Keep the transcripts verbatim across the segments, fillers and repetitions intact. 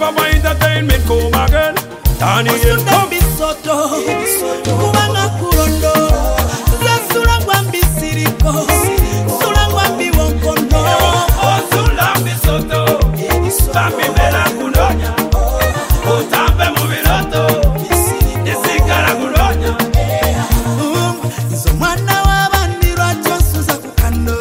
never for entertainment come again. Daniel come bisoto kubanga kurondo zasula ngwambi siriko sula ngwambi wonkono osula bisoto bambi bela kunonya utambe mu biroto nesigala kunonya nzo mwana w'abandi lwakyonsuza ku kando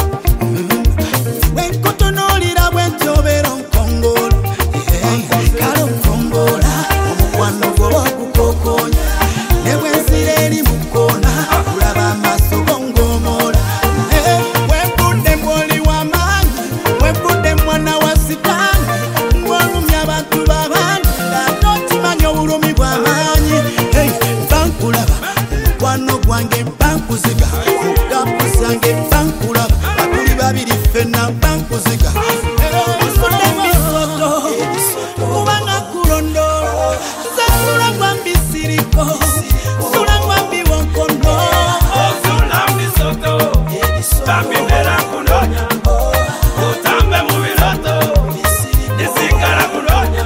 wenkutunuulira bwentobera nkongolo kale nkongola omukwano gwo wagukokonya ne bwensira eri mu kkoona kulaba amaaso gongoomola wevudde mwoli w'amaanyi wevudde mwana wa sitaani ng'olumya abantu b'abandi ng'ate okimanyi obulumi bw'amaanyi bankulaba omukwano gwange bankuziga mukapu zange bankulaba bakuli babiri ffenna bankuziga osudde bisoto kubanga kulondoola zasula ngwambi siriko sula ngwambi wonkono osula bisoto bambi bela kunonya utambe mu biroto nesigala kunonya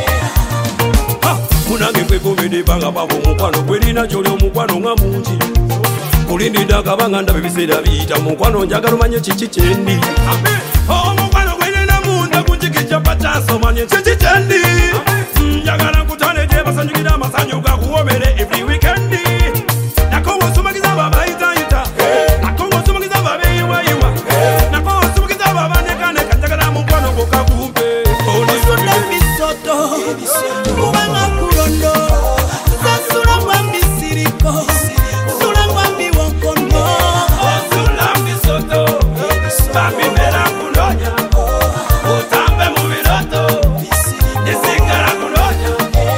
munange kwegomede banga babo omukwano gwelina gyoli omukwano nga mungi kulindida kabanga ndaba ebiseera biyita mukwano njagala omanye kiki kyendi omukwano gwelina munda kunjigija patanso omanye kiki kyendi njagala nkutane gye basanyukira amasanyu gakuwomere every weekend nako wosumagiza babayitayita nako wosumagiza babeyiwayiwa nako wosumagiza babanyekaneka njagala mukwano gokakumpe osudde bisoto kubanga kulondoola zasula ngwambi siriko sula ngwambi wonkono osula bisoto bambi bela kunonya utambe mu biroto nesigala kunonya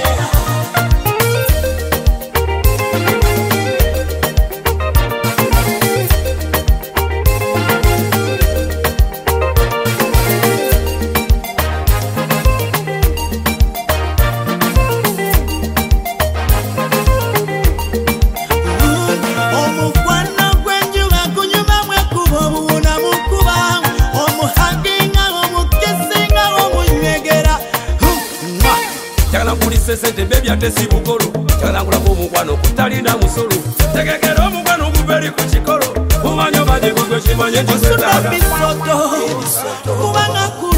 omukwano gwenjuba kunyuma mwekuba obuwuna mukuba omuhaginga omukisinga omunywegera njagala nkulisa sente bebi ate si bugolo njagala nkulako omukwano kutalina musolo tegekera omukwano guberi ku kikolo umanye omanye gugwe kimanye osudde nkisetaaga bisoto kubanga